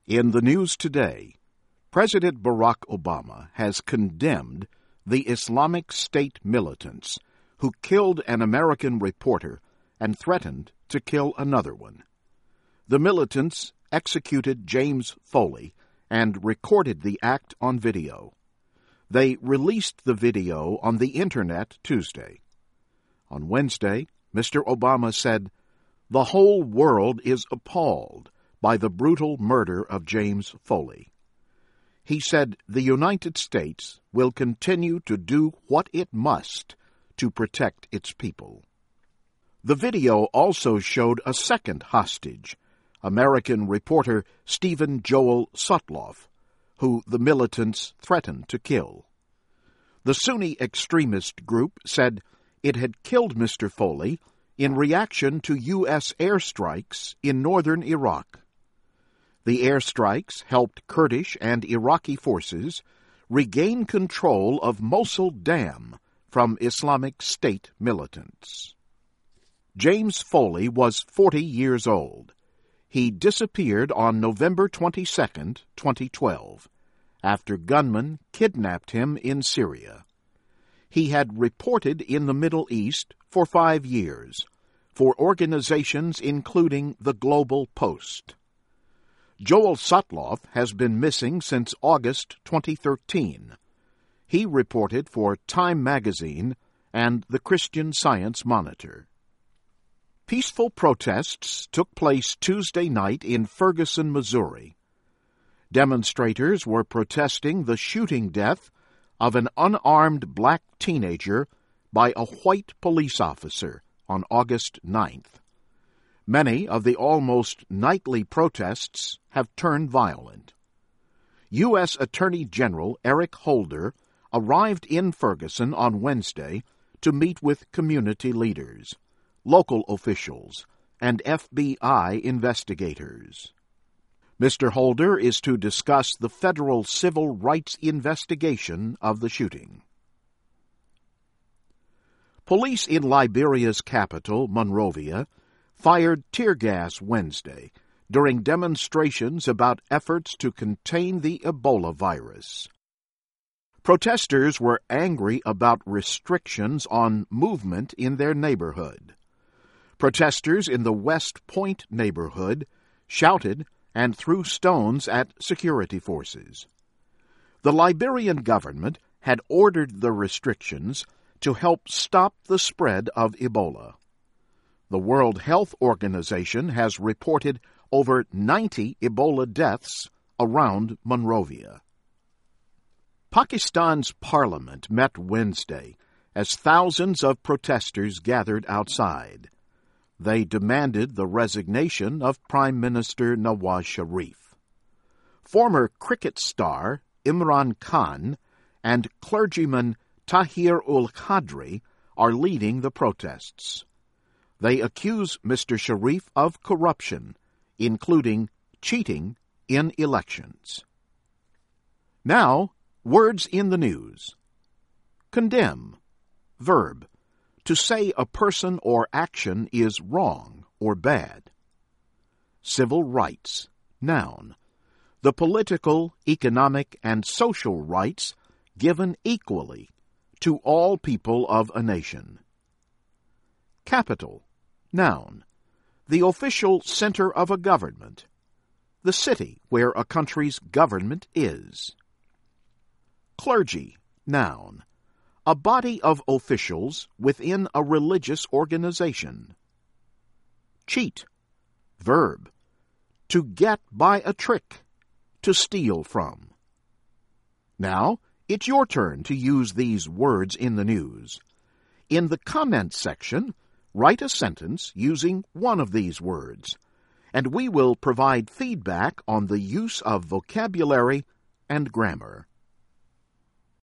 In the news today, President Barack Obama has condemned the Islamic State militants who killed an American reporter and threatened to kill another one. The militants executed James Foley and recorded the act on video. They released the video on the Internet Tuesday. On Wednesday, Mr. Obama said, "The whole world is appalled by the brutal murder of James Foley." He said the United States will continue to do what it must to protect its people. The video also showed a second hostage, American reporter Stephen Joel Sotloff, who the militants threatened to kill. The Sunni extremist group said it had killed Mr. Foley in reaction to U.S. airstrikes in northern Iraq. The airstrikes helped Kurdish and Iraqi forces regain control of Mosul Dam from Islamic State militants. James Foley was 40 years old. He disappeared on November 22, 2012, after gunmen kidnapped him in Syria. He had reported in the Middle East for 5 years, for organizations including the Global Post. Joel Sotloff has been missing since August 2013. He reported for Time magazine and the Christian Science Monitor. Peaceful protests took place Tuesday night in Ferguson, Missouri. Demonstrators were protesting the shooting death of an unarmed black teenager by a white police officer on August 9th. Many of the almost nightly protests have turned violent. U.S. Attorney General Eric Holder arrived in Ferguson on Wednesday to meet with community leaders, local officials, and FBI investigators. Mr. Holder is to discuss the federal civil rights investigation of the shooting. Police in Liberia's capital, Monrovia, fired tear gas Wednesday during demonstrations about efforts to contain the Ebola virus. Protesters were angry about restrictions on movement in their neighborhood. Protesters in the West Point neighborhood shouted and threw stones at security forces. The Liberian government had ordered the restrictions to help stop the spread of Ebola. The World Health Organization has reported over 90 Ebola deaths around Monrovia. Pakistan's parliament met Wednesday as thousands of protesters gathered outside. They demanded the resignation of Prime Minister Nawaz Sharif. Former cricket star Imran Khan and clergyman Tahir-ul-Qadri are leading the protests. They accuse Mr. Sharif of corruption, including cheating in elections. Now, words in the news. Condemn. Verb. To say a person or action is wrong or bad. Civil rights. Noun. The political, economic, and social rights given equally to all people of a nation. Capital. Noun. The official center of a government. The city where a country's government is. Clergy. Noun. A body of officials within a religious organization. Cheat. Verb. To get by a trick. To steal from. Now, it's your turn to use these words in the news. In the comments section, write a sentence using one of these words, and we will provide feedback on the use of vocabulary and grammar.